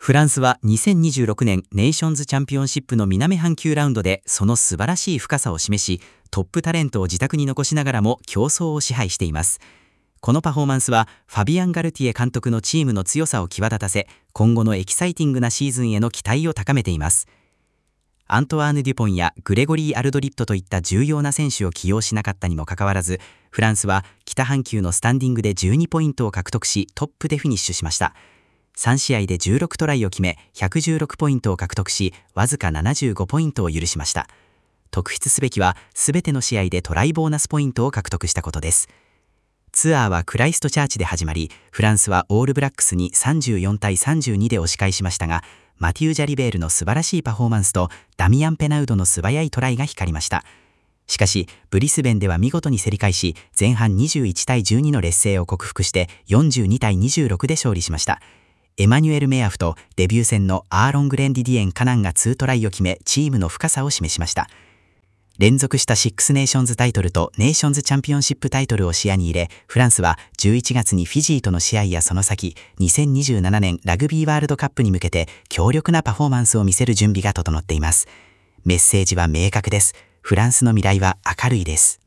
フランスは2026年ネーションズチャンピオンシップの南半球ラウンドでその素晴らしい深さを示し、トップタレントを自宅に残しながらも競争を支配しています。このパフォーマンスはファビアン・ガルティエ監督のチームの強さを際立たせ、今後のエキサイティングなシーズンへの期待を高めています。アントワーヌ・デュポンやグレゴリー・アルドリットといった重要な選手を起用しなかったにもかかわらず、フランスは北半球のスタンディングで12ポイントを獲得し、トップでフィニッシュしました。3試合で16トライを決め、116ポイントを獲得し、わずか75ポイントを許しました。特筆すべきは、すべての試合でトライボーナスポイントを獲得したことです。ツアーはクライストチャーチで始まり、フランスはオールブラックスに34対32で押し返しましたが、マティウ・ジャリベールの素晴らしいパフォーマンスとダミアン・ペナウドの素早いトライが光りました。しかし、ブリスベンでは見事に競り返し、前半21対12の劣勢を克服して42対26で勝利しました。エマニュエル・メアフとデビュー戦のアーロン・グレンディディエン・カナンが2トライを決め、チームの深さを示しました。連続した6ネーションズタイトルとネーションズチャンピオンシップタイトルを視野に入れ、フランスは11月にフィジーとの試合やその先、2027年ラグビーワールドカップに向けて強力なパフォーマンスを見せる準備が整っています。メッセージは明確です。フランスの未来は明るいです。